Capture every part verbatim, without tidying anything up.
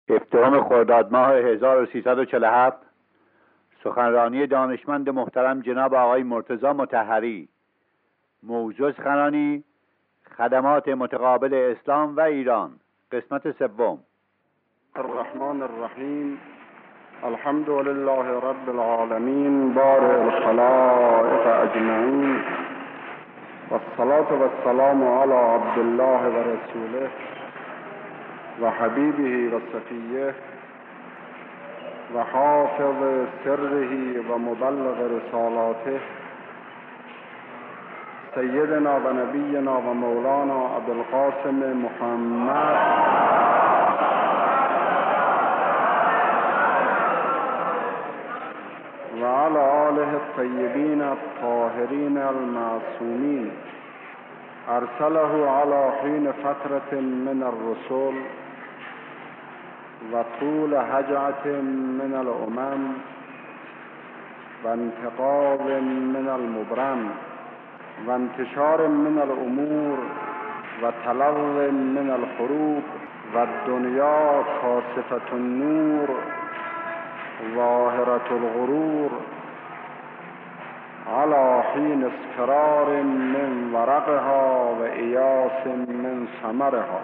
هفدهم خرداد ماه هزار و سیصد و چهل و هفت سخنرانی دانشمند محترم جناب آقای مرتضی مطهری. موضوع سخنرانی خدمات متقابل اسلام و ایران، قسمت سوم. الرحمن الرحیم. الحمد لله رب العالمین بارئ الخلائق اجمعین والصلاة والسلام علی عبد الله و رسوله و حبیبه و صفیه و حافظ سره و مبلغ رسالاته سیدنا و نبینا و مولانا ابوالقاسم محمد و علی آله الطیبین الطاهرین المعصومین ارسله علی حین فترة من الرسل و طول هجعة من الامم و انتقاض من المبرم و انتشار من الامور و تلو من الحروب و الدنیا کاسفة النور ظاهرة الغرور على حين اصفرار من ورقها و ایاس من ثمرها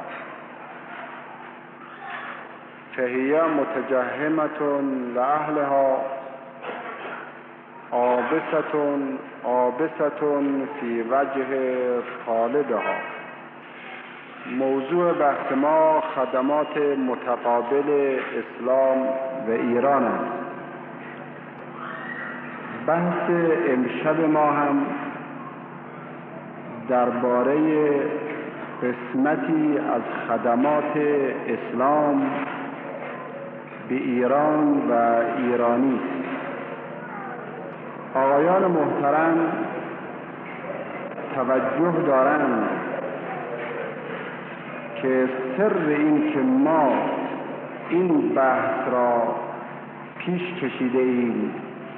فهي متجهمة لأهلها عابسة عابسة في وجه طالبها. موضوع بحث ما خدمات متقابل اسلام و ایران است. بحث امشب ما هم درباره قسمتی از خدمات اسلام به ایران و ایرانی است. آقایان محترم توجه دارند که سر این که ما این بحث را پیش کشیده ایم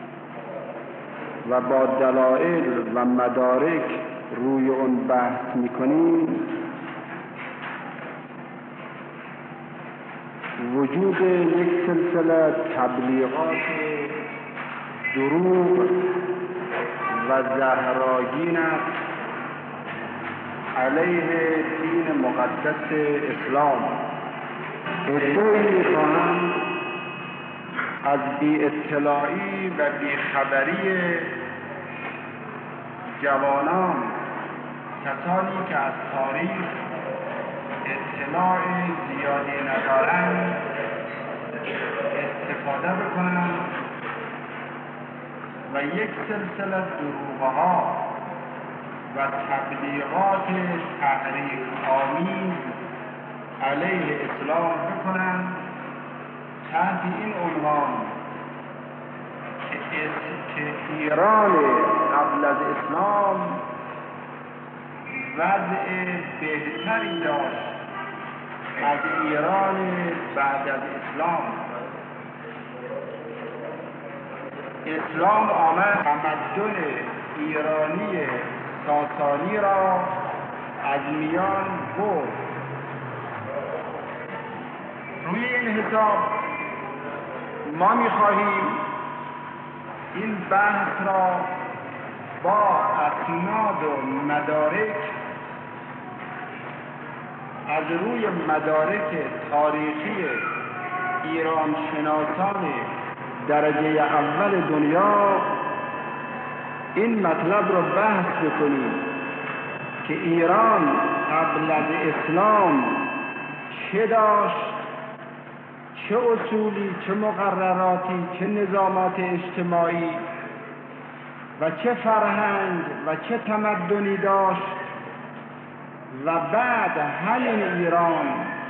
و با دلایل و مدارک روی اون بحث میکنیم وجود یک سلسله تبلیغات دروغ و زهرآگین است علیه دین مقدس اسلام. ادعایی می‌خواهم از بی اطلاعی و بی خبری جوانان، کسانی که از تاریخ اطلاع زیادی ندارند استفاده بکنند و یک سلسله دروغ‌ها و تبلیغات تحریک آمیز علیه اسلام بکنند تحت این عنوان که ایران قبل از اسلام وضع بهتری داشت از ایران بعد از اسلام. اسلام آمد تمدن ایرانی ساسانی را از میان برد. روی این حساب ما می‌خواهیم این بحث را با اسناد و مدارک از روی مدارک تاریخی ایران شناسان درجه اول دنیا این مطلب را بحث بکنیم که ایران قبل از اسلام چه داشت، چه اصولی، چه مقرراتی، چه نظامات اجتماعی و چه فرهنگ و چه تمدنی داشت و بعد همین ایران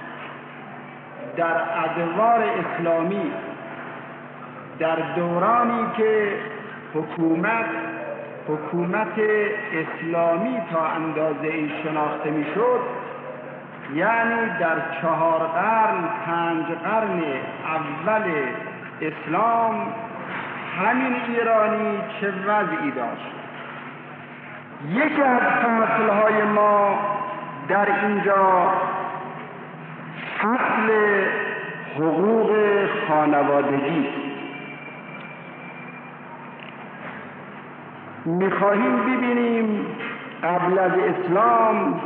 در ادوار اسلامی در دورانی که حکومت حکومت اسلامی تا اندازه ای شناخته می شد، یعنی در چهار قرن پنج قرن اول اسلام همین ایرانی چه وضعی داشت. یکی از فصلهای ما در اینجا فصل حقوق خانوادگی. میخواهیم ببینیم قبل از اسلام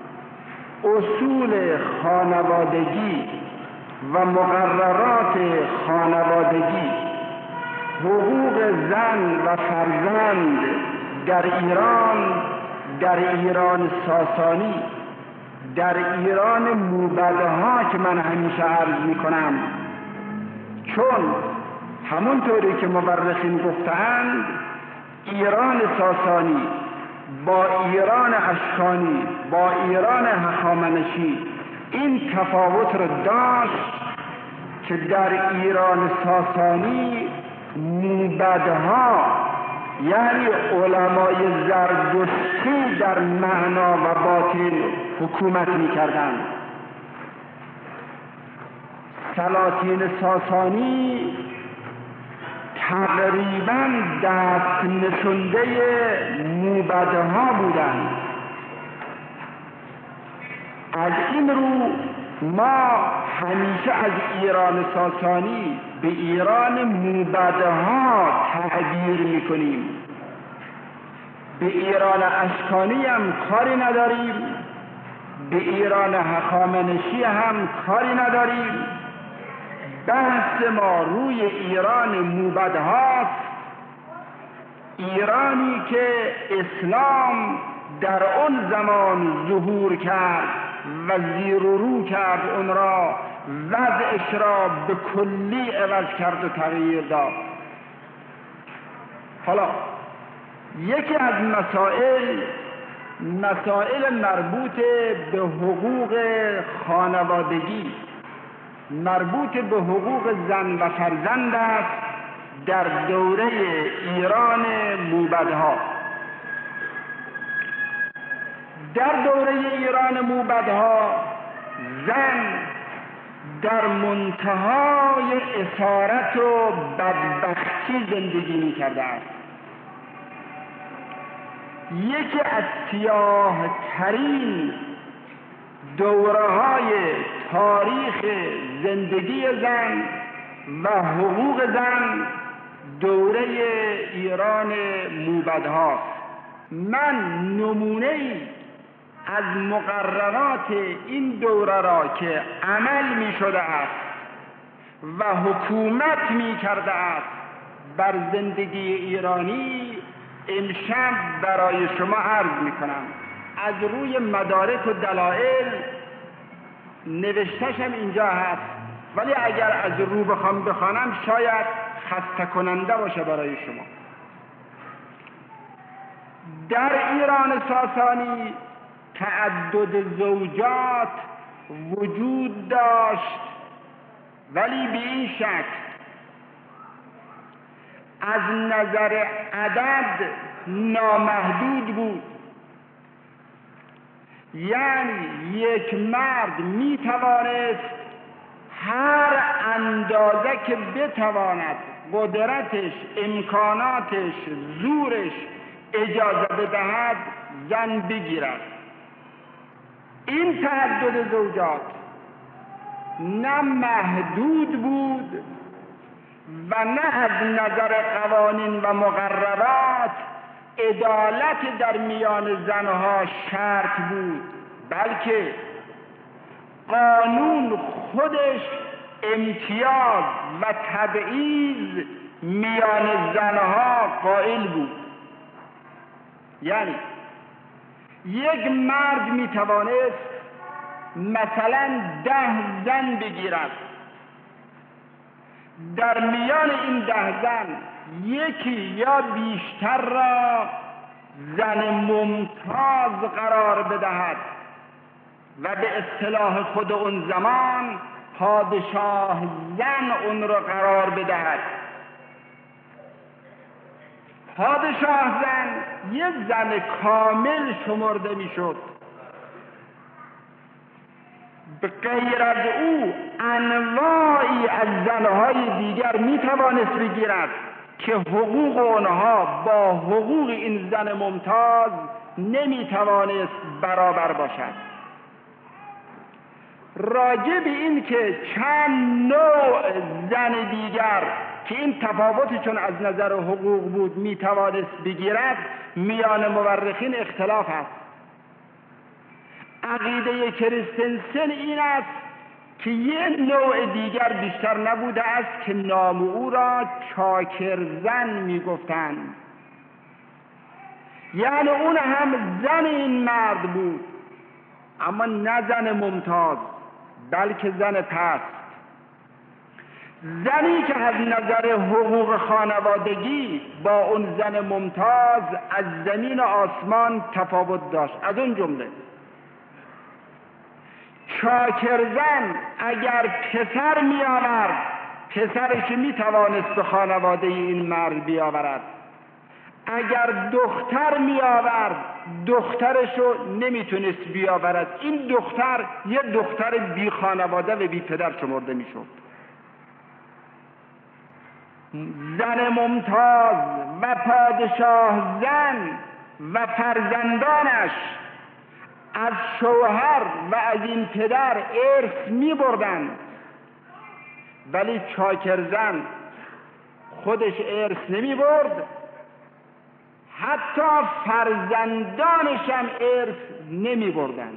اصول خانوادگی و مقررات خانوادگی، حقوق زن و فرزند در ایران، در ایران ساسانی، در ایران موبدها که من همیشه عرض میکنم، چون همونطوری که مورخین گفتند ایران ساسانی با ایران اشکانی، با ایران هخامنشی این تفاوت را داشت که در ایران ساسانی موبدها یعنی علمای زرتشتی در معنا و باطن حکومت می‌کردند. سلاطین ساسانی تقریباً دست نشونده موبدها بودند. از این رو ما همیشه از ایران ساسانی به ایران موبدها تعبیر میکنیم. به ایران اشکانی هم کاری نداریم، به ایران هخامنشی هم کاری نداریم. بحث ما روی ایران موبدهاست، ایرانی که اسلام در آن زمان ظهور کرد و زیر و رو کرد، اون را وضعش را به کلی عوض کرد و تغییر داد. حالا یکی از مسائل مسائل مربوط به حقوق خانوادگی، مربوط به حقوق زن و فرزند است در دوره ایران موبدها. در دوره ایران موبدها زن در منتهای اسارت و بدبختی زندگی می کرده است. یکی از سیاه ترین دوره های تاریخ زندگی زن و حقوق زن دوره ایران موبدهاست. من نمونه‌ای از مقررات این دوره را که عمل می شده است و حکومت می کرده است بر زندگی ایرانی امشب برای شما عرض می کنم. از روی مدارک و دلائل نوشتشم اینجا هست، ولی اگر از رو بخوام بخوانم شاید خسته کننده باشه برای شما. در ایران ساسانی تعدد زوجات وجود داشت، ولی به این شکل از نظر عدد نامحدود بود. یعنی یک مرد می توانست هر اندازه که بتواند، قدرتش، امکاناتش، زورش اجازه بدهد زن بگیرد. این تعدد زوجات نه محدود بود و نه از نظر قوانین و مقررات عدالت در میان زنها شرط بود، بلکه قانون خودش امتیاز و تبعیض میان زنها قائل بود. یعنی یک مرد میتوانست مثلا ده زن بگیرد، در میان این ده زن یکی یا بیشتر را زن ممتاز قرار بدهد و به اصطلاح خود اون زمان پادشاه زن اون را قرار بدهد. پادشاه زن یک زن کامل شمرده میشد. به غیر از او انواعی از زنهای دیگر می توانست بگیرد که حقوق آنها با حقوق این زن ممتاز نمی توانست برابر باشد. راجع به این که چند نوع زن دیگر که این تفاوتی چون از نظر حقوق بود میتوانست بگیرد، میان مورخین اختلاف است. عقیده کریستنسن این است که یه نوع دیگر بیشتر نبوده است که نام او را چاکرزن میگفتند، یعنی اون هم زن این مرد بود، اما نه زن ممتاز بلکه زن پست، زنی که از نظر حقوق خانوادگی با اون زن ممتاز از زمین و آسمان تفاوت داشت. از اون جمله چاکرزن اگر پسر می آورد، پسرش می توانست به خانواده این مرد بیاورد، اگر دختر می آورد دخترشو نمی تونست بیاورد. این دختر یه دختر بی خانواده و بی پدر شمرده می شد. زن ممتاز و پادشاه زن و فرزندانش از شوهر و از این پدر ارث می بردن، ولی چاکرزن خودش ارث نمی برد، حتی فرزندانش هم ارث نمی بردن.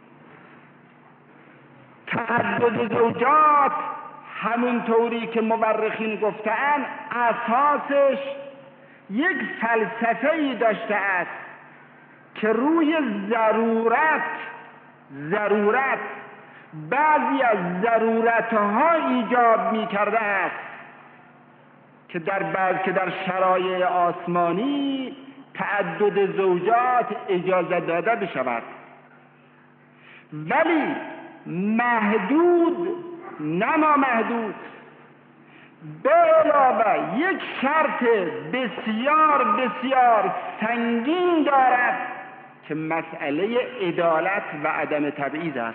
تعدد زوجات همون طوری که مورخین گفتن اساسش یک فلسفه‌ای داشته است که روی ضرورت ضرورت بعضی از ضرورتها ایجاب می کرده است که در بعض که در شرایع آسمانی تعدد زوجات اجازه داده بشود، ولی محدود نه نامحدود. به علاوه یک شرط بسیار بسیار سنگین دارد که مسئله عدالت و عدم تبعیض است.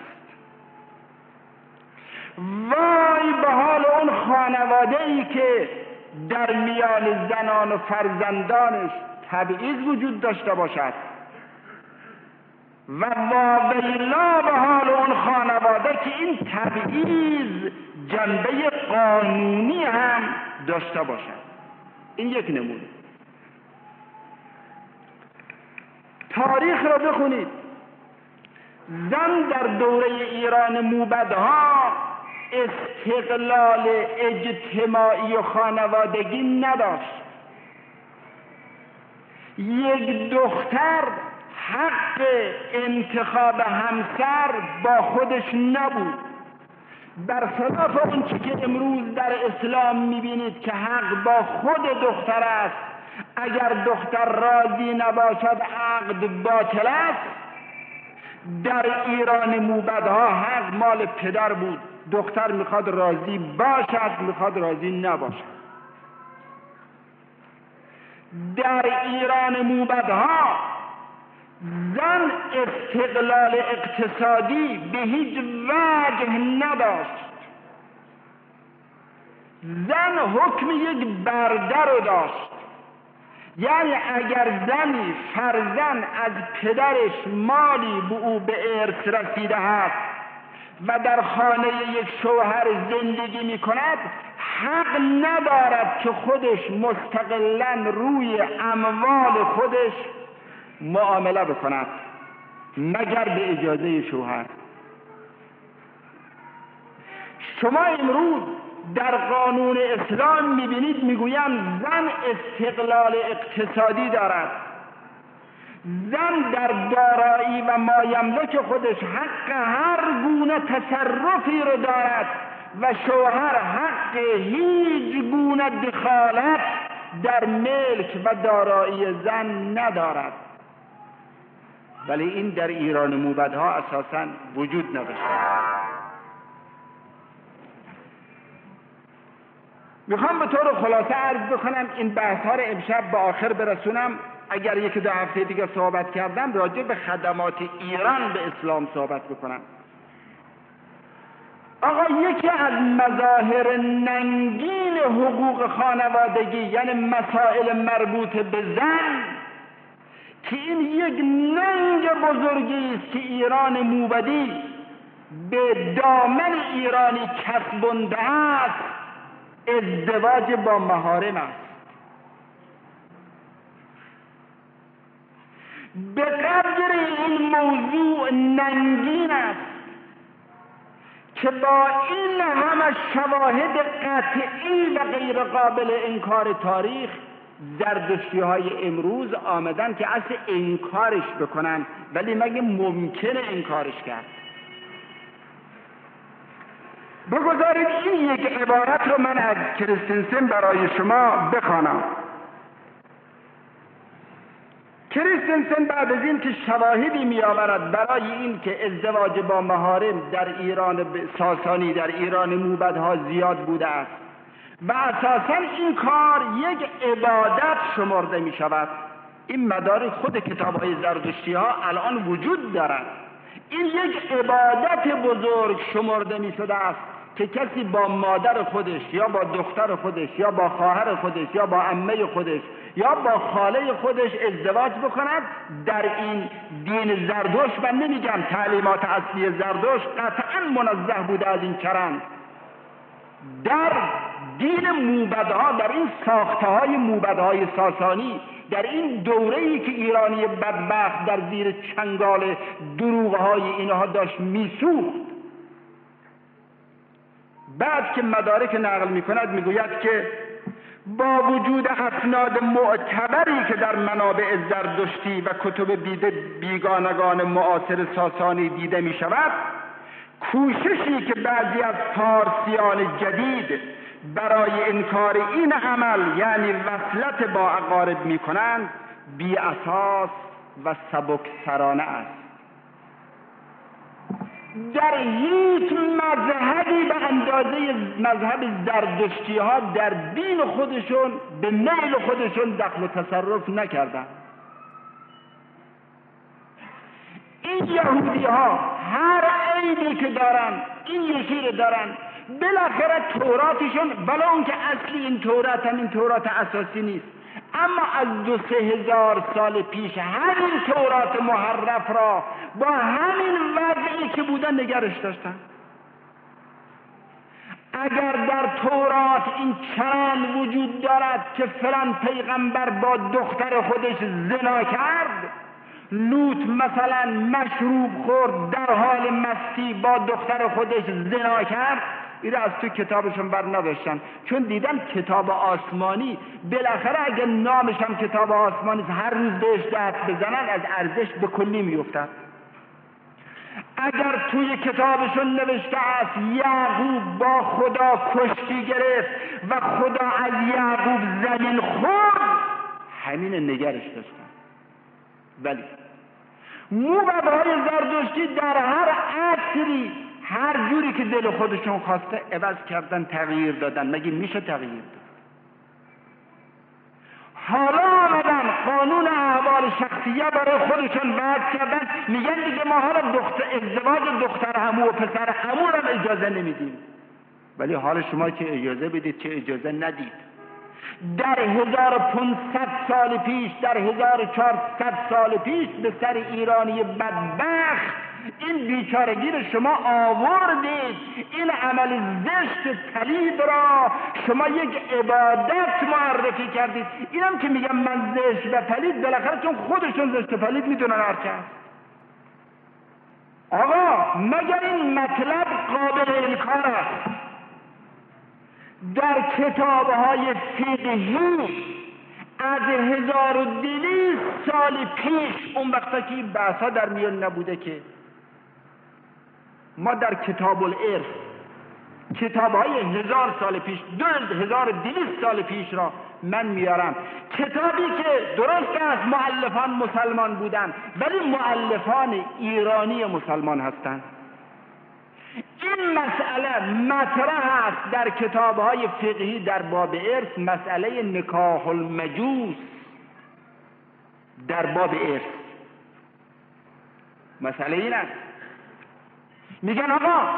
وای به حال اون خانواده ای که در میان زنان و فرزندانش تبعیض وجود داشته باشد، و واویلا به حال اون خانواده که این تبعیض جنبه قانونی هم داشته باشد. این یک نمونه. تاریخ را بخونید. زن در دوره ایران موبدها استقلال اجتماعی و خانوادگی نداشت. یک دختر حق انتخاب همسر با خودش نبود، برخلاف اون چی که امروز در اسلام میبینید که حق با خود دختر است. اگر دختر راضی نباشد عقد باطل است. در ایران موبدها حق مال پدر بود، دختر میخواد راضی باشد میخواد راضی نباشد. در ایران موبدها زن استقلال اقتصادی به هیچ وجه نداشت. زن حکم یک برده رو داشت، یعنی اگر زنی فرزند از پدرش مالی به او به ارث رسیده است و در خانه یک شوهر زندگی می کند، حق ندارد که خودش مستقلاً روی اموال خودش معامله بکند مگر به اجازه شوهر. شما امروز در قانون اسلام میبینید میگویند زن استقلال اقتصادی دارد، زن در دارایی و مایملک خودش حق هر گونه تصرفی رو دارد و شوهر حق هیچ گونه دخالت در ملک و دارایی زن ندارد. ولی این در ایران موبدها اساساً وجود نداشت. میخوام به طور خلاصه عرض بکنم، این بحث ها رو امشب به آخر برسونم. اگر یک دو هفته دیگه صحبت کردم راجع به خدمات ایران به اسلام صحبت بکنم. آقا یکی از مظاهر ننگین حقوق خانوادگی یعنی مسائل مربوط به زن که این یک ننگ بزرگی است که ایران موبدی به دامن ایرانی کسبنده است، ازدواج با محارم است. به قدر این موضوع ننگین است که با این همه شواهد قطعی و غیر قابل انکار تاریخ، زردشتی های امروز آمدن که اصل انکارش بکنن، ولی مگه ممکنه انکارش کرد؟ بگذارید این یک عبارت رو من از کریستنسن برای شما بخوانم. کریستنسن بعد از این که شواهدی می آورد برای این که ازدواج با محارم در ایران ساسانی، در ایران موبدها زیاد بوده است و اساساً این کار یک عبادت شمرده می شود. این مدارک خود کتاب های زردشتی ها الان وجود دارد. این یک عبادت بزرگ شمرده می شده است که کسی با مادر خودش یا با دختر خودش یا با خواهر خودش یا با عمه خودش یا با خاله خودش ازدواج بکند. در این دین زردشت، من نمیگم تعلیمات اصلی زردشت قطعا منزه بوده از این چرند، در دین موبدها، در این ساخته های موبدهای ساسانی، در این دوره‌ای که ایرانی بدبخت در زیر چنگال دروغ‌های اینها داشت میسوخت، بعد که مدارک نقل میکند میگوید که با وجود اسناد معتبری که در منابع زردشتی و کتب بیگانگان معاصر ساسانی دیده می شود، کوششی که بعضی از فارسیان جدید برای انکار این عمل یعنی وصلت با اقارب می کنند بی اساس و سبکسرانه است. در هیچ مذهبی به اندازه مذهب زردشتی ها در دین خودشون به میل خودشون دخل و تصرف نکردن. این یهودی ها هر عیبی که دارن این یکی رو دارن، بالاخره توراتشون، بلا اون که اصلی این تورات هم این تورات اساسی نیست، اما از دو سه هزار سال پیش همین تورات محرف را با همین وضعی که بودن نگرش داشتن. اگر در تورات این چند وجود دارد که فلان پیغمبر با دختر خودش زنا کرد، لوط مثلا مشروب خورد در حال مستی با دختر خودش زنا کرد، ایره از تو کتابشون بر نداشتن، چون دیدن کتاب آسمانی بالاخره اگه نامش هم کتاب آسمانی هر روز بهش دست بزنن از ارزش به کلی میافتد. اگر توی کتابشون نوشته است یعقوب با خدا کشتی گرفت و خدا از یعقوب زمین خورد، همین نگرش داشتن. ولی موبدهای زردشتی در هر عصری هر جوری که دل خودشون خواسته عوض کردن، تغییر دادن. مگه میشه تغییر داد؟ حالا آمدن قانون احوال شخصیه برای خودشون وضع کردن، میگن دیگه ما حالا دختر ازدواج دختر عمو و پسر عمو رو اجازه نمیدیم. ولی حالا شما که اجازه بدید چه اجازه ندید. در هزار و پانصد سال پیش، در هزار و چهارصد سال پیش به سر ایرانی بدبخت این بیچارگی رو شما آوردید، این عمل زشت پلید را شما یک عبادت معرفی کردید. اینم که میگم من زشت و پلید، بالاخره چون خودشون زشت و پلید میدونن هرچه هست. آقا مگر این مطلب قابل انکار است؟ در کتاب‌های فقهی از هزار و دویست سال پیش، اون وقتا که این بحثا در میان نبوده، که ما در کتاب الارث کتاب‌های هزار سال پیش، دو هزار و دویست سال پیش را من میارم، کتابی که درست است مؤلفان مسلمان بودن ولی مؤلفان ایرانی مسلمان هستند. این مسئله مطرح است در کتاب‌های فقهی در باب ارث، مسئله نکاح المجوس در باب ارث. مسئله این است، میگن آقا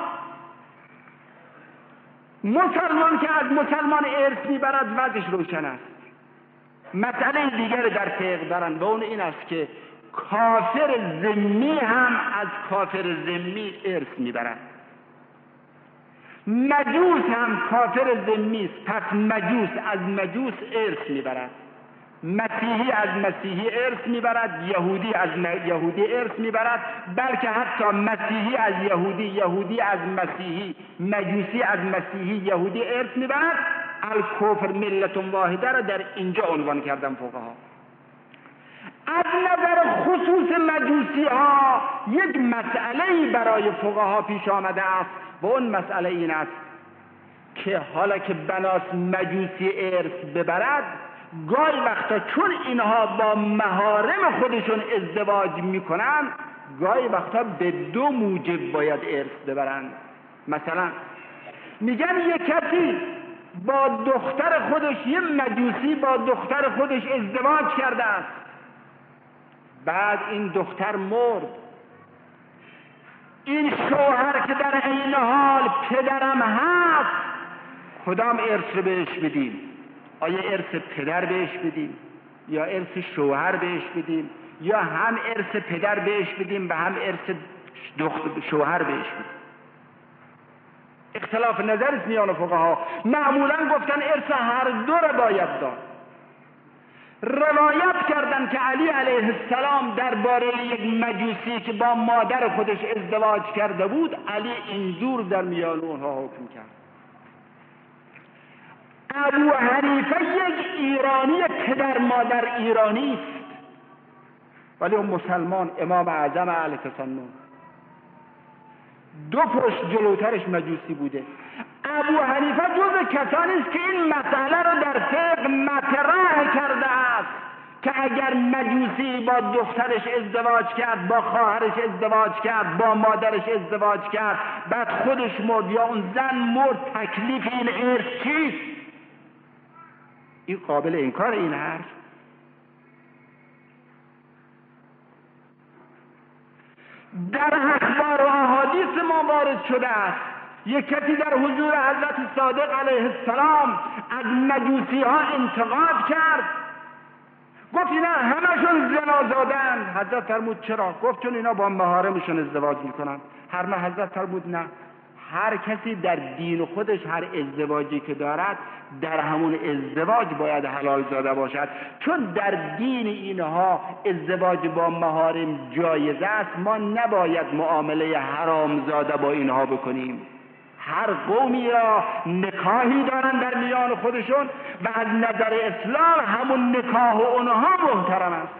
مسلمان که از مسلمان ارث میبرد وضعش روشن است. مسئله دیگر در فقه دارن و اون این است که کافر ذمی هم از کافر ذمی ارث میبرد. مجوس هم کافر ذمی است، پس مجوس از مجوس ارث میبرد، مسیحی از مسیحی ارث میبرد، یهودی از یهودی ارث میبرد، بلکه حتی مسیحی از یهودی، یهودی از مسیحی، مجوسی از مسیحی، یهودی ارث میبرد. الکفر ملت واحده را در اینجا عنوان کردن فقها. از نظر خصوص مجوسی ها یک مسئله برای فقها پیش آمده است و اون مسئله این است که حالا که بناس مجوسی ارث ببرد، گاهی وقتا چون اینها با محارم خودشون ازدواج میکنن، گاهی وقتا به دو موجب باید ارث ببرن. مثلا میگن یک کسی با دختر خودش، یه مجوسی با دختر خودش ازدواج کرده است، بعد این دختر مرد، این شوهر که در این حال پدرم هست، کدام ارث رو بهش بدیم؟ آیا ارث پدر بهش بدیم یا ارث شوهر بهش بدیم، یا هم ارث پدر بهش بدیم و هم ارث شوهر بهش بدیم؟ اختلاف نظر است میان فقها. معمولا گفتن ارث هر دو را باید داد. روایت کردن که علی علیه السلام درباره یک مجوسی که با مادر خودش ازدواج کرده بود، علی اینجور در میان اونها حکم کرد. ابو حنیفه یک ایرانی پدر مادر ایرانی است، ولی اون مسلمان، امام اعظم اهل تسنن، دو پشت جلوترش مجوسی بوده. ابو حنیفه جز کسانی است که این مسئله رو در فقه مطرح کرده است که اگر مجوسی با دخترش ازدواج کرد، با خواهرش ازدواج کرد، با مادرش ازدواج کرد، بعد خودش مرد یا اون زن مرد، تکلیف این ارث چیست؟ این قابل انکار این حرف؟ در اخبار و احادیث ما وارد شده است یک کسی در حضور حضرت صادق علیه السلام از مجوسی ها انتقاد کرد، گفت اینا همشون زنا زادن. حضرت فرمود چرا؟ گفت چون اینا با محارمشون ازدواج میکنن. هر ما حضرت فرمود نه، هر کسی در دین خودش هر ازدواجی که دارد در همون ازدواج باید حلال زاده باشد. چون در دین اینها ازدواج با محارم جایز است، ما نباید معامله حرام زاده با اینها بکنیم. هر قومی را نکاحی دارن در میان خودشون و از نظر اسلام همون نکاح اونها محترم است.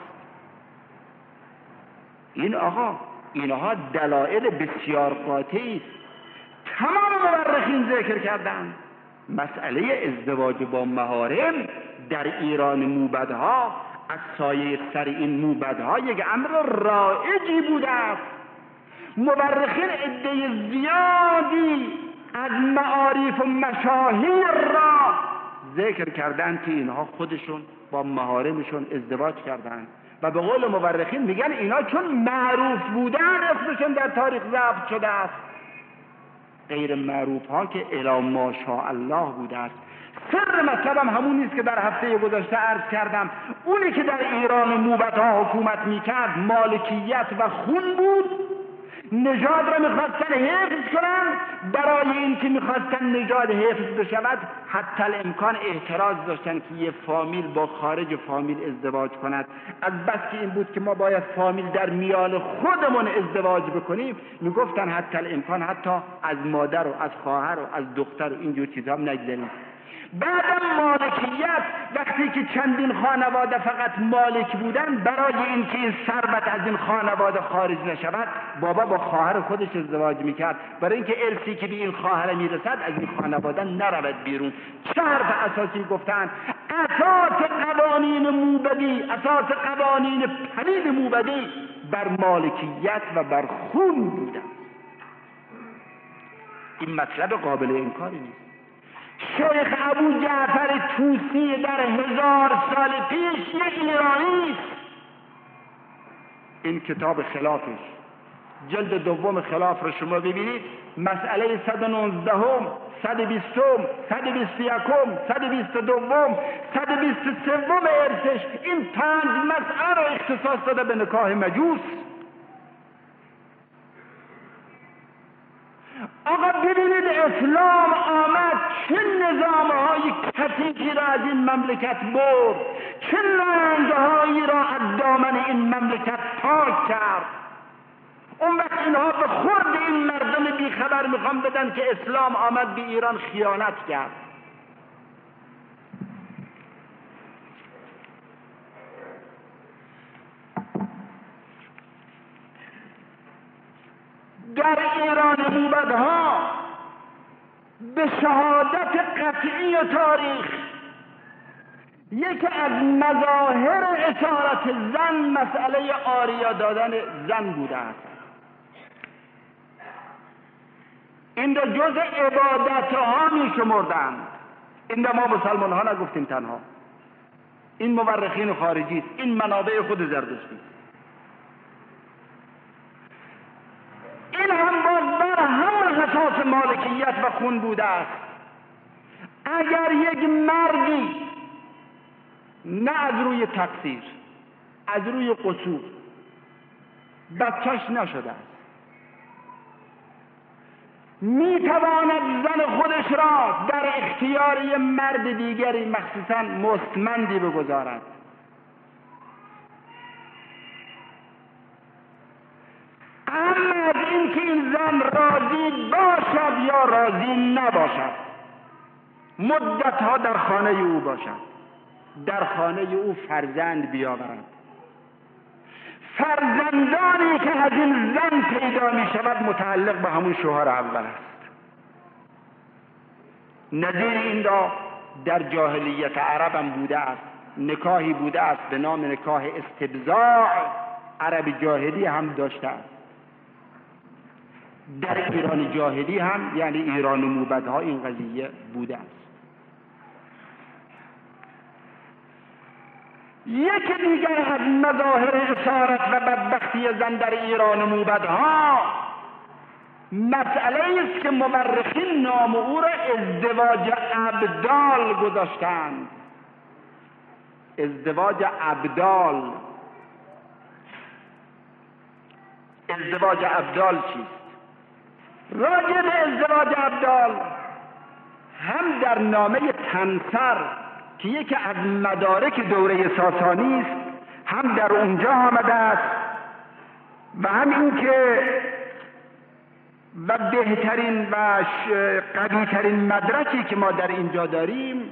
این آقا اینها دلایل بسیار قاطعی است. تمام مورخین ذکر کردن مسئله ازدواج با محارم در ایران موبدها، از سایه سر این موبدها یک امر رایجی بوده است. مورخین عده زیادی از معارف و مشاهیر را ذکر کردن که اینها خودشون با محارمشون ازدواج کردن و به قول مورخین میگن اینا چون معروف بودن اسمشون در تاریخ ضبط شده است. غیر معروف ها که الی ما شاء الله بوده است. سر مطلبم همون نیست که در هفته گذشته عرض کردم. اونی که در ایران موبدها حکومت میکرد مالکیت و خون بود. نژاد را میخواستن حفظ کنن، برای اینکه میخواستن نژاد حفظ بشود حتی الامکان اعتراض داشتن که یه فامیل با خارج فامیل ازدواج کند. از بس که این بود که ما باید فامیل در میان خودمون ازدواج بکنیم، میگفتن حتی الامکان حتی از مادر و از خواهر و از دختر و اینجور چیزها هم نگذاریم. بعدم مالکیت، وقتی که چندین خانواده فقط مالک بودن، برای اینکه این ثروت از این خانواده خارج نشود، بابا با خواهر خودش ازدواج میکرد برای اینکه ارثی که به این خواهر میرسد از این خانواده نرود بیرون. چه حرف اساسی گفتن؟ اساس قوانین موبدی، اساس قوانین پلید موبدی بر مالکیت و بر خون بودن. این مطلب قابل انکاری نیست. شیخ ابو جعفر طوسی در هزار سال پیش یک ایرانی است. این کتاب خلافش، جلد دوم خلاف رو شما ببینید، مسئله صد و نوزده هم، صد و بیستم، صد و بیست و یکم، صد و بیست و دوم، صد و بیست و سوم ارثش این پنج مسئله رو اختصاص داده به نکاح مجوس. آقا ببینید اسلام نامه‌های کثیفی را از این مملکت برد، چه ننگ‌هایی را از دامن این مملکت پاک کرد. اون وقت اینها به خورد این مردم بیخبر میخوان بدن که اسلام آمد به ایران خیانت کرد. در ایران موبدها به شهادت قطعی تاریخ یکی از مظاهر اسارت زن مسئله آریا دادن زن بوده است. این را جز عبادتها می شمردند. این را ما مسلمان ها نگفتیم تنها، این مورخین خارجی است، این منابع خود زردشتی. این هم باز بر هم اساس مالکیت و خون بوده است. اگر یک مردی نه از روی تقصیر، از روی قصور بچه‌ش نشده است، می تواند زن خودش را در اختیار یک مرد دیگری مخصوصاً مستمندی بگذارد. اما از اینکه این زن راضی باشد یا راضی نباشد، مدتها در خانه او باشد، در خانه او فرزند بیاورد، فرزندانی که از این زن پیدا می شود متعلق به همون شوهر اول است. نظیر این را در جاهلیت عرب هم بوده است. نکاحی بوده است به نام نکاح استبضاع، عرب جاهلی هم داشته است. در ایران جاهلی هم یعنی ایران موبدها این قضیه بوده است. یکی دیگر از مظاهر اسارت و بدبختی زن در ایران موبدها مسئله است که مورخین نام او را ازدواج ابدال گذاشتند. ازدواج ابدال. ازدواج ابدال چیست؟ راجع به ازدواج ابدال هم در نامه تنسر که یکی از مدارک دوره ساسانی است هم در اونجا آمده است و هم این که و بهترین و قوی‌ترین مدرکی که ما در اینجا داریم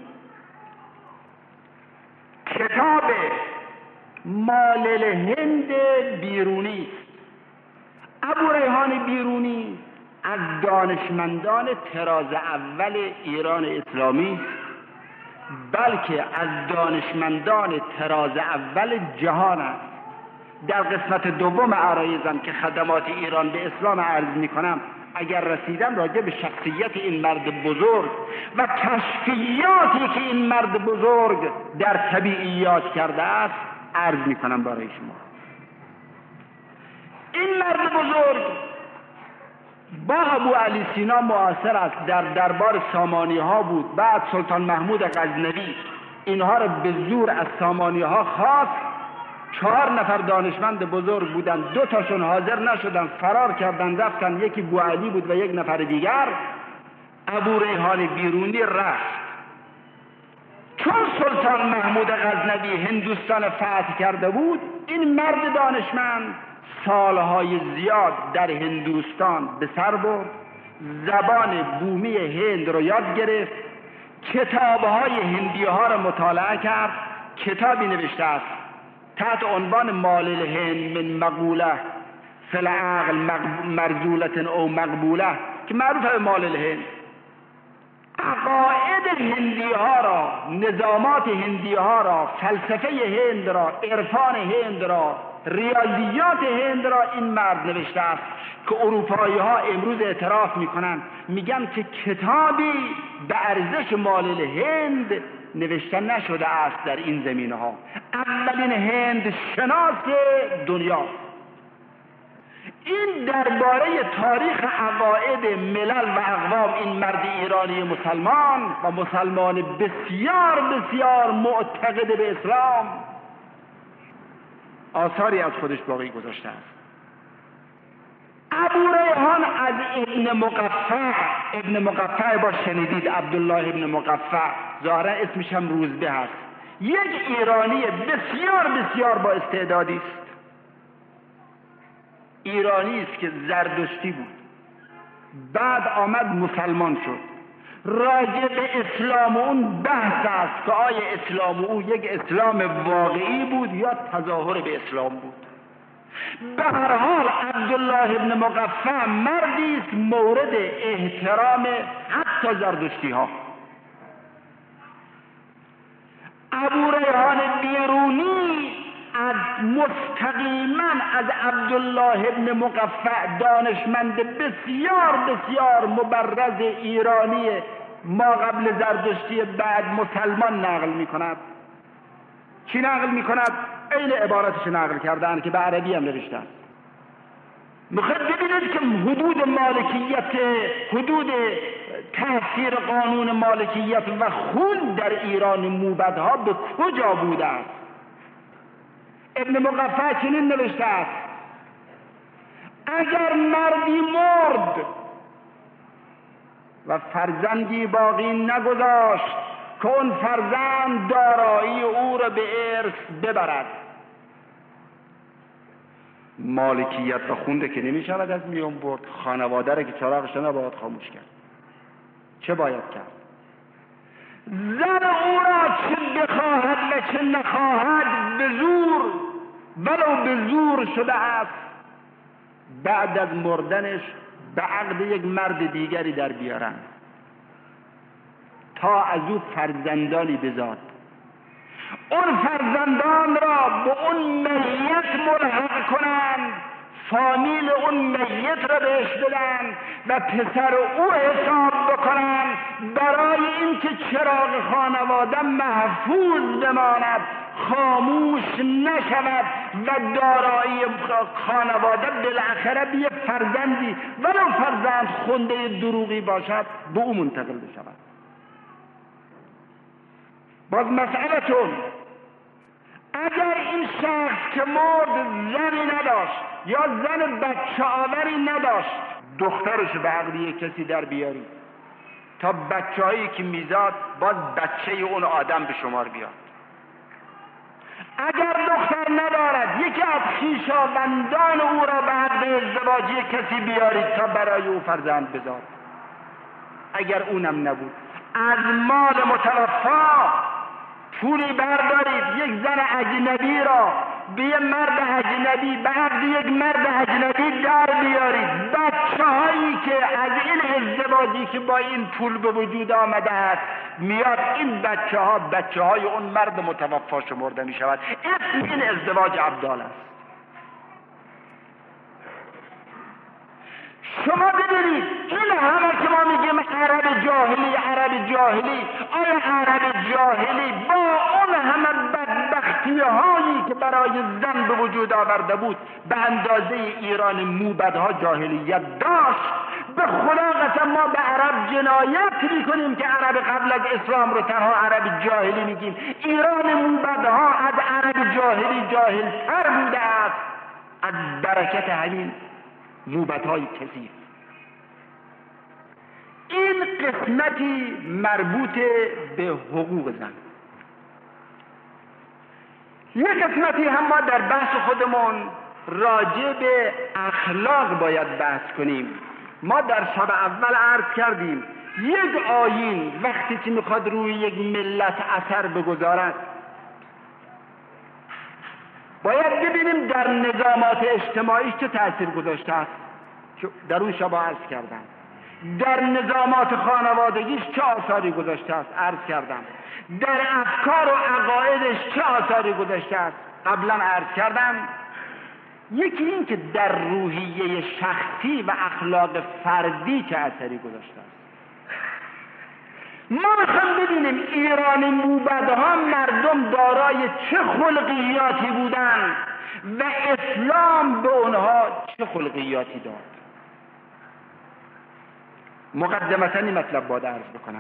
کتاب مال الهند بیرونی است. ابو ریحان بیرونی از دانشمندان طراز اول ایران اسلامی بلکه از دانشمندان طراز اول جهان است. در قسمت دوم عرایزم که خدمات ایران به اسلام عرض می کنم اگر رسیدم راجع به شخصیت این مرد بزرگ و کشفیاتی که این مرد بزرگ در طبیعیات کرده است عرض می کنم برای شما. این مرد بزرگ با ابو علی سینا معاصر است، در دربار سامانی ها بود. بعد سلطان محمود غزنوی اینها را به زور از سامانی ها خواست. چهار نفر دانشمند بزرگ بودن، دو تاشون حاضر نشدن، فرار کردن رفتن. یکی ابو علی بود و یک نفر دیگر ابو ریحان بیرونی رفت. چون سلطان محمود غزنوی هندوستان فتح کرده بود، این مرد دانشمند سالهای زیاد در هندوستان به سر برد، زبان بومی هند رو یاد گرفت، کتابهای هندی ها رو مطالعه کرد. کتابی نوشته است تحت عنوان مال الهند من مقوله فی العقل مرزولت او مقبوله که معروف به مال الهند. عقاید هندی ها را، نظامات هندی ها را، فلسفه هند را، عرفان هند را، ریاضیات هند را این مرد نوشته است که اروپایی ها امروز اعتراف میکنن، میگن که کتابی به ارزش مال الهند نوشته نشده است در این زمینه ها. اولین هند شناس دنیا. این درباره تاریخ عقاید ملل و اقوام این مرد ایرانی مسلمان و مسلمان بسیار بسیار معتقد به اسلام آثاری از خودش باقی گذاشته است. ابو ریحان از ابن مقفع، ابن مقفع با شنیدید، عبدالله ابن مقفع، ظاهرا اسمش هم روزبه هست، یک ایرانی بسیار بسیار با استعدادی است. ایرانی است که زردشتی بود، بعد آمد مسلمان شد. راجع به اسلام اون بحث است که آیا اسلام او یک اسلام واقعی بود یا تظاهر به اسلام بود. به هر حال عبدالله ابن مقفع مردی است مورد احترام حتی زردشتی ها. ابو ریحان بیرونی از مستقیما از عبدالله ابن مقفع، دانشمند بسیار بسیار مبرز ایرانی ما قبل زردشتی بعد مسلمان نقل می کند. چی نقل می کند؟ این عبارتش نقل کردن که به عربی هم نوشته است. میخواد ببینید که حدود مالکیت، حدود تأثیر قانون مالکیت و خون در ایران موبدها به کجا بوده است. ابن مقفع چنین نوشته است: اگر مردی مرد و فرزندی باقی نگذاشت که اون فرزند دارایی او را به ارث ببرد، مالکیت و خونده که نمی شود از میان برد، خانواده را که چراغش نباید خاموش کرد. چه باید کرد؟ زن او را چه بخواهد و چه نخواهد به زور، ولو به زور شده است، بعد از مردنش به عقد یک مرد دیگری در بیارن تا از او فرزندانی بزاد. اون فرزندان را به اون میت ملحق کنند، فامیل اون میت را بهش بدن و پسر او حساب بکنن، برای اینکه چراغ خانواده محفوظ بماند، خاموش نشود و دارایی خانواده بالاخره به یک فرزندی ولو فرزند خونده دروغی باشد به او منتقل بشود. باز مسئلتون، اگر این شخص که مرد زنی نداشت یا زن بچه آوری نداشت، دخترش به عقد یک کسی در بیاری تا بچه هایی که میزاد باز بچه اون آدم به شمار بیاد. اگر دختر ندارد یکی از خویشاوندان او را به عقد ازدواجی کسی بیارید تا برای او فرزند بزاد. اگر اونم نبود، از مال متوفا پولی بردارید، یک زن اجنبی را به یک مرد اجنبی، به عقد یک مرد اجنبی در بیارید. بچه هایی که از این ازدواجی که با این پول به وجود آمده است میاد، این بچه ها بچه های اون مرد متوفا شمرده می شود. اسم این ازدواج ابدال است. شما ببینید این همه که ما میگیم عرب جاهلی عرب جاهلی، آیا عرب جاهلی با اون همه بدبختی هایی که برای زن به وجود آورده بود به اندازه ایران موبدها جاهلیت داشت؟ به خدا قسم ما به عرب جنایت میکنیم که عرب قبل از اسلام رو تنها عرب جاهلی میگیم. ایران موبدها از عرب جاهلی جاهلتر بوده است از برکت همین موبدهای کثیف. این قسمتی مربوط به حقوق زن. یک قسمتی هم ما در بحث خودمون راجع به اخلاق باید بحث کنیم. ما در شب اول عرض کردیم یک آیین وقتی که میخواد روی یک ملت اثر بگذارد باید ببینیم در نظامات اجتماعی چه تأثیر گذاشته است که در اون شب عرض کردم. در نظامات خانوادگیش چه آثاری گذاشته است عرض کردم. در افکار و عقایدش چه آثاری گذاشته است قبلا عرض کردم. یکی این که در روحیه شخصی و اخلاق فردی چه اثری گذاشته است. ما میخوام ببینیم ایران موبدها مردم دارای چه خلقیاتی بودن و اسلام به اونها چه خلقیاتی داد. مقدمتاً این مطلب باید عرض بکنم.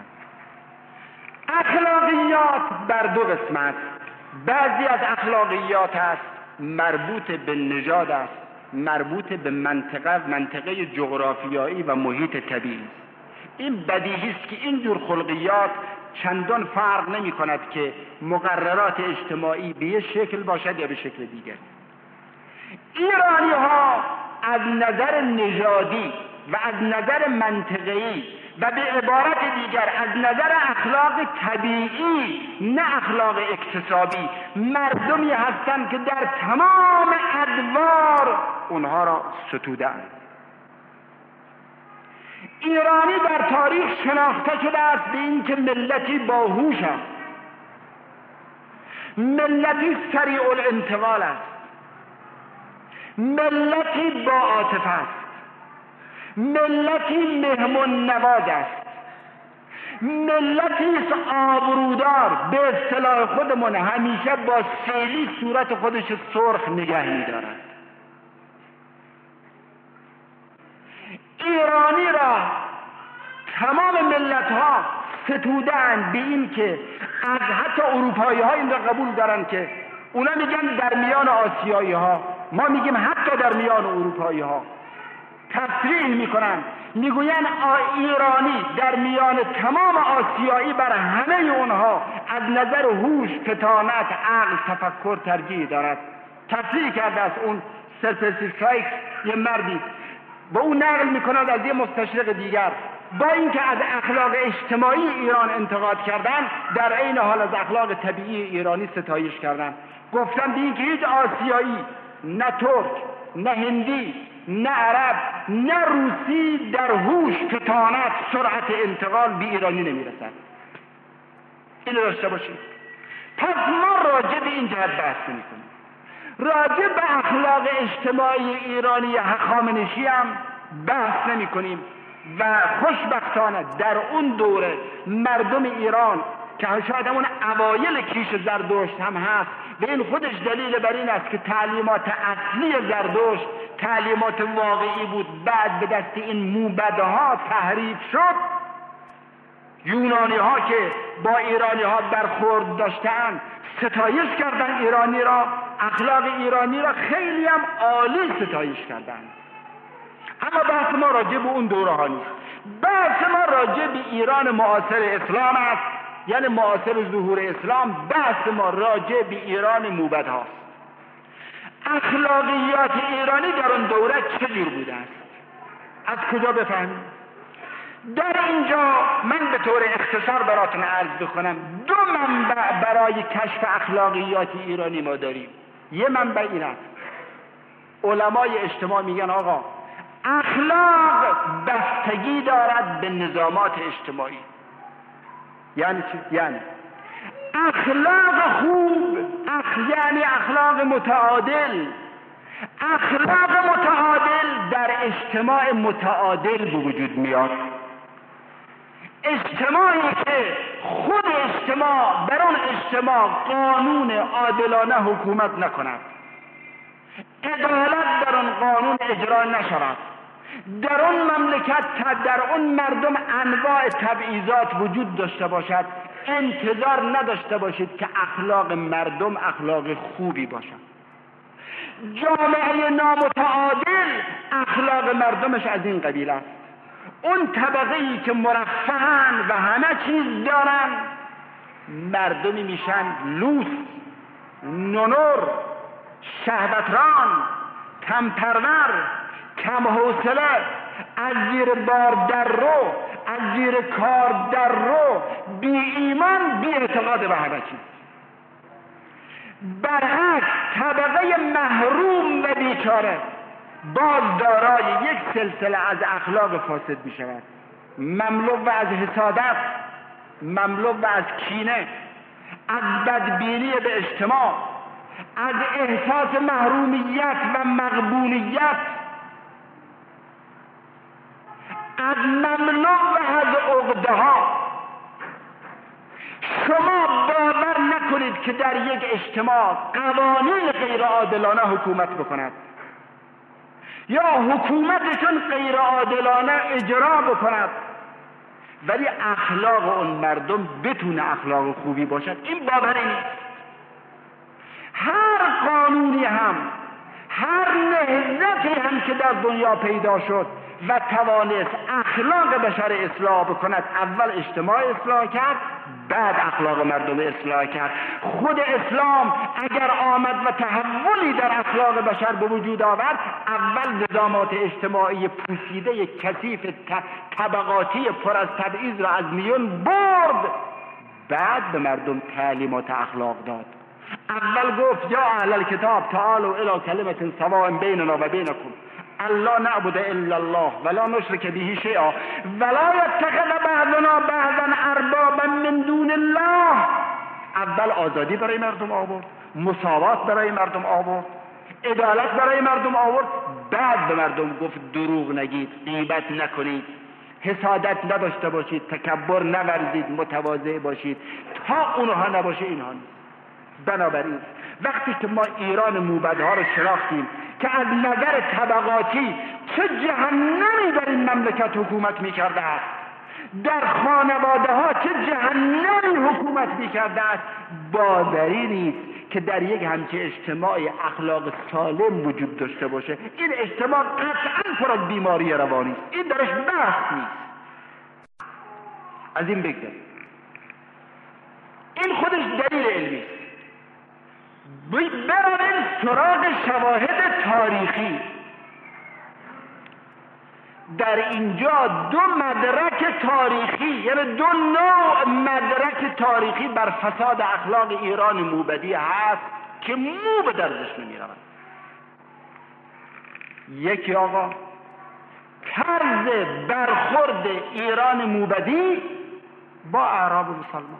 اخلاقیات بر دو قسم است. بعضی از اخلاقیات است مربوط به نژاد است، مربوط به منطقه منطقه جغرافیایی و محیط طبیعی. این بدیهی است که این جور خلقیات چندان فرق نمی کند که مقررات اجتماعی به یک شکل باشد یا به شکل دیگر. ایرانی ها از نظر نژادی و از نظر منطقه‌ای و به عبارت دیگر از نظر اخلاق طبیعی نه اخلاق اکتسابی مردمی هستند که در تمام ادوار اونها را ستوده‌اند. ایرانی در تاریخ شناخته شده است به این که ملتی باهوش است، ملتی سریع الانتقال است، ملتی با عاطفه است، ملتی مهمون نواز است، ملتی است آبرودار، به اصطلاح خودمون همیشه با سیلی صورت خودش سرخ نگه می‌دارد. ایرانی را تمام ملت ها ستودند به این که از حتی اروپایی ها این را قبول دارن که اونا میگن در میان آسیایی ها، ما میگیم حتی در میان اروپایی ها، تصریح میکنن میگوین ایرانی در میان تمام آسیایی بر همه اونها از نظر هوش، فطانت، عقل، تفکر ترجیح دارد. تصریح کرده است اون سر پرسی سایکس، یه مردی با اون نقل میکند از یه مستشرق دیگر، با اینکه از اخلاق اجتماعی ایران انتقاد کردن در عین حال از اخلاق طبیعی ایرانی ستایش کردن. گفتن به اینکه هیچ آسیایی، نه ترک، نه هندی، نه عرب، نه روسی در هوش، فطانت، سرعت انتقال به ایرانی نمیرسد. اینو داشته باشید. پس ما راجع به این جهت بحث میکنیم. راجع به اخلاق اجتماعی ایرانی هخامنشی هم بحث نمی کنیم و خوشبختانه در اون دوره مردم ایران که شاید همون اوایل کیش زردشت هم هست و این خودش دلیل بر این است که تعلیمات اصلی زردشت تعلیمات واقعی بود، بعد به دست این موبدها تحریف شد. یونانی ها که با ایرانی ها برخورد داشتن ستایش کردن ایرانی را، اخلاق ایرانی را خیلی هم عالی ستایش کردن. اما بحث ما راجع به اون دوره ها نیست. بحث ما راجع به ایران معاصر اسلام است، یعنی معاصر ظهور اسلام. بحث ما راجع به ایران موبد هاست. اخلاقیات ایرانی در اون دوره چجور بوده است؟ از کجا بفهمیم؟ در اینجا من به طور اختصار براتون عرض بکنم دو منبع برای کشف اخلاقیات ایرانی ما داریم. یه منبع این است، علمای اجتماع میگن آقا اخلاق بستگی دارد به نظامات اجتماعی. یعنی چی؟ یعنی اخلاق خوب، اخ... یعنی اخلاق متعادل، اخلاق متعادل در اجتماع متعادل به وجود میاد. اجتماعی که خود اجتماع بر اون اجتماع قانون عادلانه حکومت نکند، عدالت در اون قانون اجرا نشود، در اون مملکت در اون مردم انواع تبعیضات وجود داشته باشد، انتظار نداشته باشید که اخلاق مردم اخلاق خوبی باشد. جامعه نامتعادل اخلاق مردمش از این قبیل است. اون طبقه‌ای که مرفهن و همه چیز دارن مردمی میشن لوس، نونور، شهوتران، کمپرور، کم حوصله، از زیر بار در رو، از زیر کار در رو، بی ایمان، بی اعتقاد به همه چیز. برعکس طبقه محروم و بیچاره باز دارای یک سلسله از اخلاق فاسد می شود، مملو و از حسادت، مملو و از کینه، از بدبینی به اجتماع، از احساس محرومیت و مغبونیت، از مملو و از عقده ها. شما باور نکنید که در یک اجتماع قوانین غیر عادلانه حکومت بکند یا حکومتشون غیر عادلانه اجرا بکند ولی اخلاق اون مردم بتونه اخلاق خوبی باشد. این باوری نیست. هر قانونی هم، هر نهضتی هم که در دنیا پیدا شد و توانست اخلاق بشر اصلاح بکند، اول اجتماع اصلاح کرد، بعد اخلاق مردم اصلاح کرد. خود اسلام اگر آمد و تحولی در اخلاق بشر به وجود آورد، اول نظامات اجتماعی پوسیده کثیف طبقاتی پر از تبعیض را از میان برد، بعد به مردم تعلیمات اخلاق داد. اول گفت یا اهل الکتاب تعالوا الی کلمة سواء بیننا و بینکم الا نعبد الا الله ولا نشرک به شیئا ولا یتخذ بعضنا بعضا اربابا من دون الله. اول آزادی برای مردم آورد، مساوات برای مردم آورد، عدالت برای مردم آورد، بعد به مردم گفت دروغ نگید، غیبت نکنید، حسادت نداشته باشید، تکبر نورزید، متواضع باشید. تا اونها نباشه اینها نیست. بنابراین وقتی که ما ایران موبدها رو شناختیم که از نظر طبقاتی چه جهنمی در این مملکت حکومت می‌کرده است، در خانواده ها چه جهنمی حکومت می‌کرده است، باوری نیست که در یک همچه اجتماعی اخلاق سالم وجود داشته باشه. این اجتماع قطعاً پر از بیماری روانی است. این درش بحث نیست. از این بگذاریم. این خودش دلیل علمی است. بریم سراغ شواهد تاریخی. در اینجا دو مدرک تاریخی، یعنی دو نوع مدرک تاریخی بر فساد اخلاق ایران موبدی هست که مو به دردش نمی روند. یکی آقا طرز برخورد ایران موبدی با اعراب مسلمان.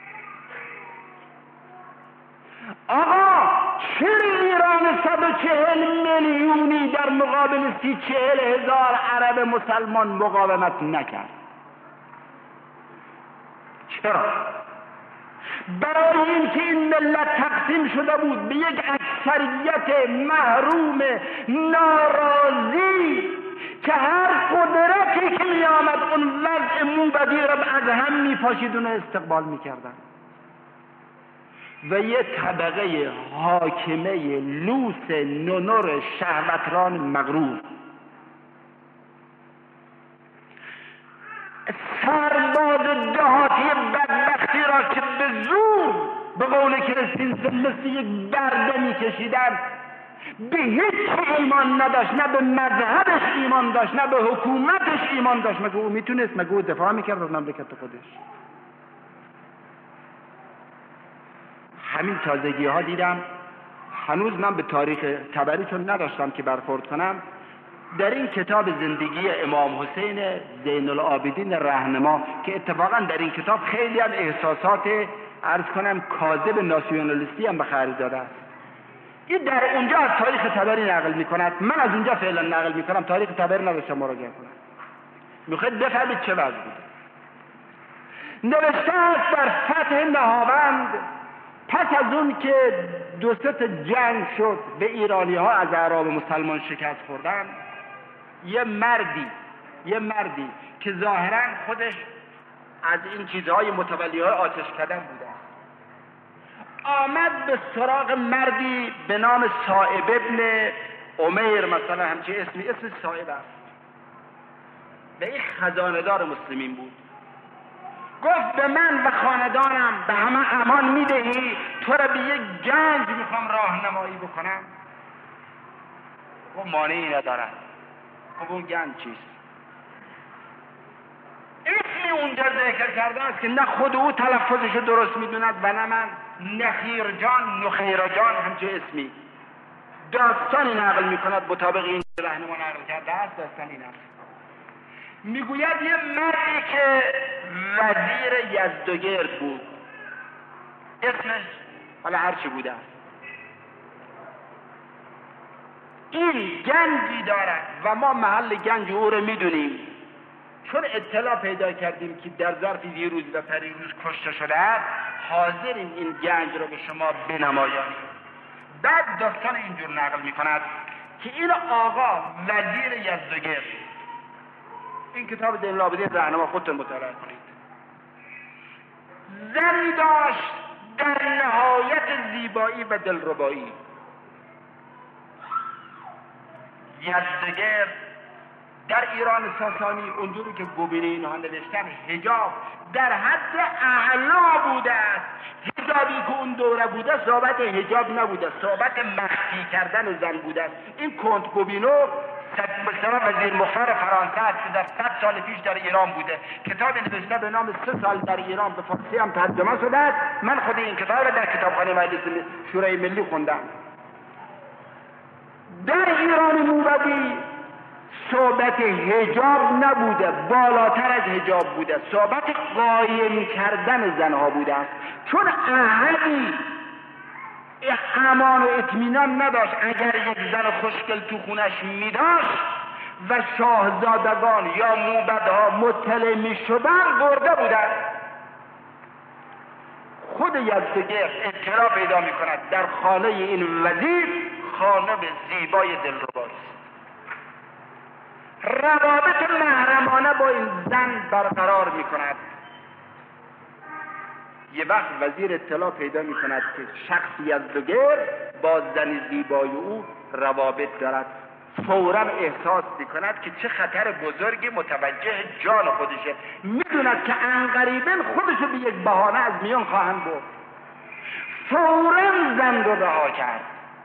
آقا چرا ایران صد و چهل میلیونی در مقابل سی چهل هزار عرب مسلمان مقاومت نکرد؟ چرا؟ برای اینکه این ملت تقسیم شده بود به یک اکثریت محروم ناراضی که هر قدرتی که می آمد اون وضع موبدی را از هم می پاشید اون استقبال می کردن، و یه طبقه حاکمه لوس نونور شهوتران مغرور، سرباز دهاتی بدبختی را که به زور به قول کریستینسن مثل یک برده می کشیدن، به هیچ ایمان نداشت، نه به مذهبش ایمان داشت، نه به حکومتش ایمان داشت. مگه او میتونست؟ مگه او دفاع میکرد از مملکت خودش؟ همین تازگی ها دیدم، هنوز من به تاریخ طبری چون نداشتم که برخورد کنم، در این کتاب زندگی امام حسین زین العابدین رهنما که اتفاقا در این کتاب خیلی هم احساسات عرض کنم کاذب ناسیونالیستی هم به خرج داده است. این در اونجا از تاریخ طبری نقل میکند، من از اونجا فعلا نقل میکنم، تاریخ طبری نداشتم مراجعه کنم. میخواید بفهمید چه وضع بود. نوشته است در فتح نهاوند پس از اون که دو سه جنگ شد به ایرانی ها از اعراب مسلمان شکست خوردن، یه مردی یه مردی که ظاهرا خودش از این چیزهای متولی های آتش کردن بوده آمد به سراغ مردی به نام صائب ابن عمیر، مثلا همچه اسمی اسم صائب است، و این خزاندار مسلمین بود. گفت به من و خاندانم به همه امان میدهی؟ تو را به یک گنج میخوام راهنمایی بکنم. گفت مانعی ندارد. گفت اون گنج چیست؟ اسمی اونجا ذکر کرده است که نه خود او تلفظش درست میدوند و نه من. نخیر جان نخیر جان همچه اسمی داستانی نقل میکند مطابق این راهنما نقل کرده است. داستانی نه میگوید یه مردی که وزیر یزدگرد بود، اسمش حالا هرچی بوده است، این گنجی دارد و ما محل گنج او رو میدونیم، چون اطلاع پیدا کردیم که در ظرف دیروز و پریروز کشته شده است، حاضریم این گنج رو به شما بنمایانیم. بعد داستان اینجور نقل میکند که این آقا وزیر یزدگرد، این کتاب زین العابدین رهنما خودتون مطالعه کنید، زنی داشت در نهایت زیبایی و دلربایی، یزدگرد در ایران ساسانی اونجوری که گوبینه اینها نوشتن حجاب در حد اعلا بوده است. حجابی که اون دوره بوده صحبت حجاب نبوده، صحبت مخفی کردن زن بوده است. این کنت گوبینو مثلا وزیر مختار فرانسه است که در صد سال پیش در ایران بوده، کتابی نوشته به نام سه سال در ایران، به فارسی هم ترجمه شده است. من خود این کتاب را در کتابخانه مجلس شورای ملی خوندم. در ایران موبدی صحبت حجاب نبوده، بالاتر از حجاب بوده، صحبت قایم کردن زنها بوده است. چون احدی امان و اطمینان نداشت اگر یک زن خوشگل تو خونش می داشت و شاهزادگان یا موبدها مطلع می شدن برده بودن. خود یزدگرد اطلاع پیدا می کند در خانه این وزیر خانه به زیبای دلرباست، روابط محرمانه با این زن برقرار می کند. یه وقت وزیر اطلاع پیدا می کند که شخص یزدگرد با زن زیبای او روابط دارد، فوراً احساس می کند که چه خطر بزرگی متوجه جان خودشه، می دوند که عنقریباً خودشو به یک بهانه از میان خواهند برد. فوراً زن رو رها کرد.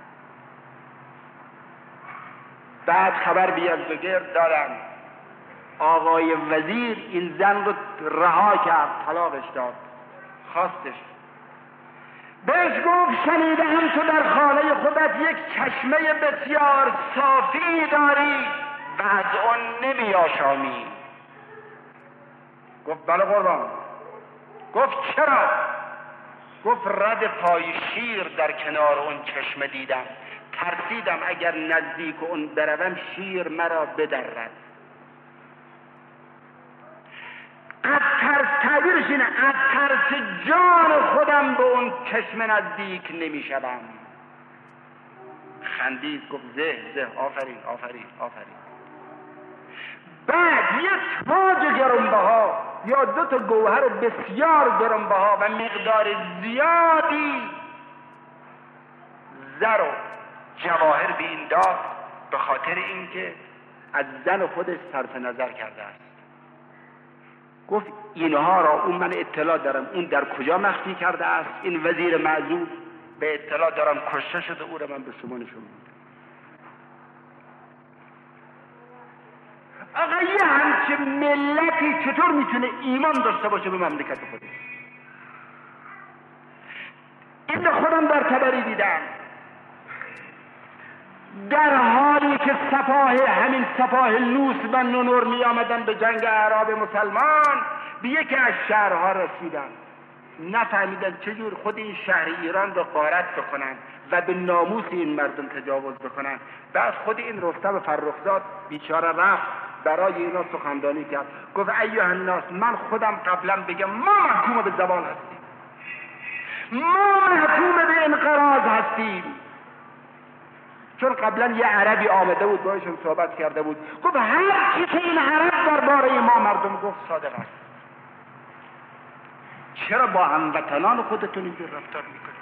بعد خبر به یزدگرد دادن آقای وزیر این زن رو رها کرد، طلاقش داد، خواستش. بهش گفت شنیدم تو در خانه خودت یک چشمه بسیار صافی داری و از آن نمی آشامی. گفت بله قربان. گفت چرا؟ گفت رد پای شیر در کنار اون چشمه دیدم، ترسیدم اگر نزدیک اون بروم شیر مرا بدرد. از ترس، تعبیرش اینه، از ترس جان خودم به اون چشمه نزدیک نمی شدم. خندید گفت زه زه، آفرین آفرین آفرین. بعد یک تاج گرانبها یا دو تا گوهر بسیار گرانبها و مقدار زیادی زر و جواهر به این داد به خاطر اینکه از زن خودش صرف نظر کرده است. گفت اینها را اون من اطلاع دارم اون در کجا مخفی کرده است. این وزیر معزول به اطلاع دارم کشته شده، او را من به شما نشون میدم. آقا یه همچه ملتی چطور میتونه ایمان داشته باشه به مملکت خودش؟ این خودم در تبری دیدم. در حالی که سپاه همین سپاه لوس و نونور می آمدن به جنگ اعراب مسلمان، به یکی از شهرها رسیدن، نفهمیدن چجور خود این شهر ایران را غارت بکنن و به ناموس این مردم تجاوز بکنن. بعد خود این رستم فرخزاد بیچاره رفت برای اینا سخنرانی کرد، گفت ایها الناس، من خودم قبلا بگم ما محکوم به زوال هستیم، ما محکوم به انقراض هستیم. چون قبلا یه عربی آمده بود باشون صحبت کرده بود، گفت هر چی که این عرب درباره ما مردم گفت صادق است. چرا با هموطنان خودتون اینجور رفتار میکنید؟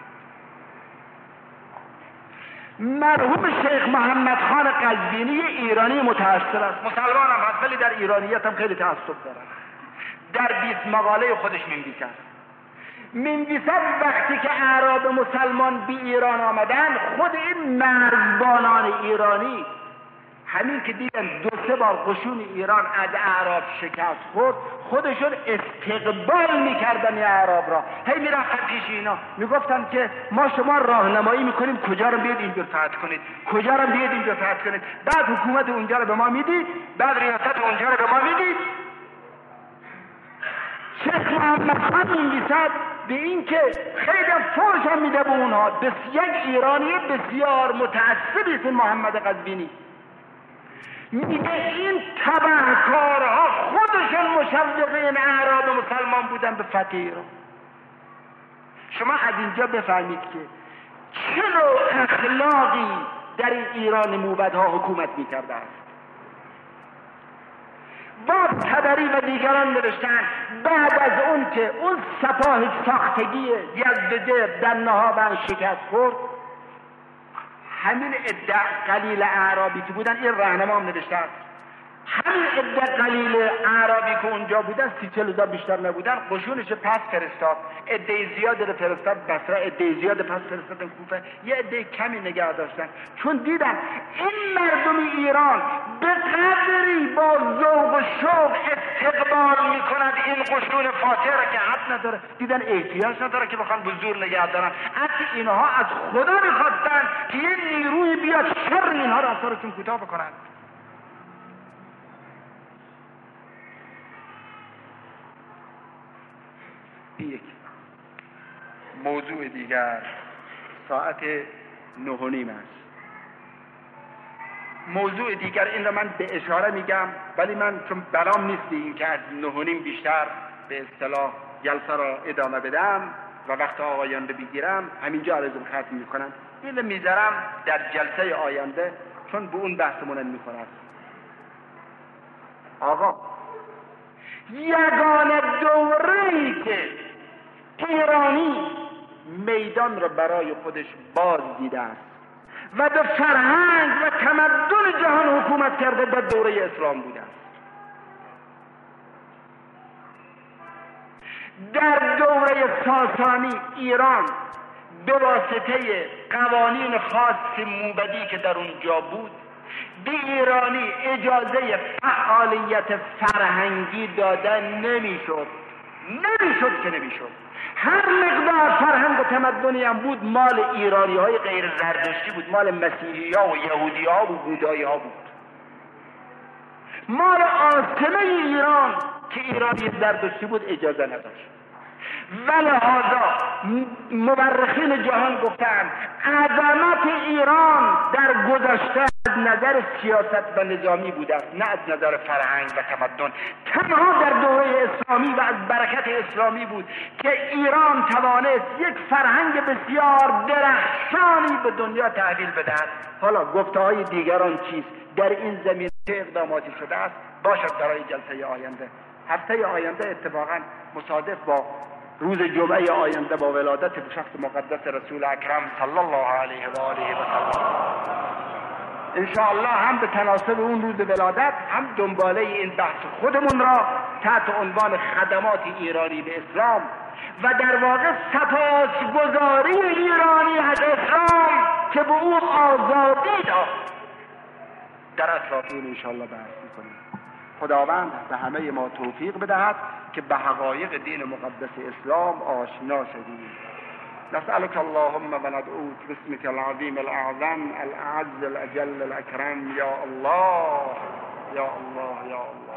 مرحوم شیخ محمد خان قزوینی ایرانی متأثر است، مسلمان هم هست ولی در ایرانیت هم خیلی تعصب دارد. در بیست مقاله خودش می‌نویسد می‌نویسد وقتی که اعراب مسلمان به ایران آمدن، خود این مرزبانان ایرانی همین که دیدن دو سه بار قشون ایران از اعراب شکست خورد، خودشون استقبال میکردن این اعراب را. هی میرفتن پیش اینا میگفتن که ما شما راهنمایی میکنیم کجا رو بیاد اینجور فتح کنید، کجا رو بیاد اینجور فتح کنید. بعد حکومت اونجا رو به ما میدید، بعد ریاست اونجا رو به ما میدید. شیخ محمد خان می‌نویسد به این که خیلی فوش هم میده به اونها. بس یک ایرانی بسیار متعصبی است محمد قزوینی، میگه این تبهکارها خودشون مشوق این اعراب مسلمان بودن به فتح ایران. شما از اینجا بفهمید که چه نوع اخلاقی در این ایران موبدها حکومت میکرده است. با تبری و دیگران نوشتن بعد از اون که اون سپاه ساختگی یزدگرد در نهابند شکست خورد، همین عده قلیل اعرابی که بودن، این راهنما هم نوشته است، همین عده قلیل اعرابی که اونجا بودن، سی چل هزار بیشتر نبودن، قشونش پس فرستاد، عده زیاد رو فرستاد بصره، عده زیاد پس فرستاد کوفه، یه عده کمی نگه داشتن، چون دیدن این مردم ایران به قدری با ذوق و شوق استقبال میکنند این قشون فاتح را که حد نداره، دیدن احتیاج نداره که بخوان به زور نگه دارن، حتی اینها از خدا میخواستن که یه نیروی بیاد شر اینها را اثرشون کوتاه بکنند. یک موضوع دیگر ساعت نه و نیم است. موضوع دیگر این را من به اشاره میگم، ولی من چون برام نیست این که از نه و نیم بیشتر به اصطلاح جلسه را ادامه بدم و وقت آقایان رو بگیرم، همینجا عرضم ختم میکنم. این رو میذارم در جلسه آینده چون به اون بحثمون میخورد. آقا یگانه دوره‌ای که ایرانی میدان را برای خودش باز دیده است و به فرهنگ و تمدن جهان حکومت کرده، در دوره اسلام بوده است. در دوره ساسانی ایران به واسطه قوانین خاص موبدی که در اونجا بود، به ایرانی اجازه فعالیت فرهنگی دادن نمیشد. نمیشد که نمیشد. هر مقدار فرهنگ و تمدنی هم بود مال ایرانی های غیر زردشتی بود، مال مسیحی ها و یهودی ها و بودایی ها بود. مال عاصمه ایران که ایرانی زردشتی بود اجازه نداشت. ولهذا مورخین جهان گفتند عظمت ایران در گذشته از نظر سیاست و نظامی بوده است، نه از نظر فرهنگ و تمدن. تنها در دوره اسلامی و از برکت اسلامی بود که ایران توانست یک فرهنگ بسیار درخشانی به دنیا تحویل بدهد. حالا گفته های دیگران چیست؟ در این زمینه چه اقداماتی شده است باشد برای جلسه آینده. هفته آینده اتفاقا مصادف با روز جمعه آینده با ولادت شخص مقدس رسول اکرم صلی الله علیه و آله و سلم، انشاءالله هم به تناسب اون روز ولادت هم دنباله این بحث خودمون را تحت عنوان خدمات ایرانی به اسلام و در واقع سپاسگزاری ایرانی از اسلام که به او آزادی داد در اطراف اون انشاءالله بحث میکنیم. خداوند به همه ما توفیق بدهد که به حقایق دین مقدس اسلام آشنا شدیم. نسألك اللهم و ندعوك باسمك العظیم الاعظم الاعز الاجل الاکرم یا الله یا الله یا الله.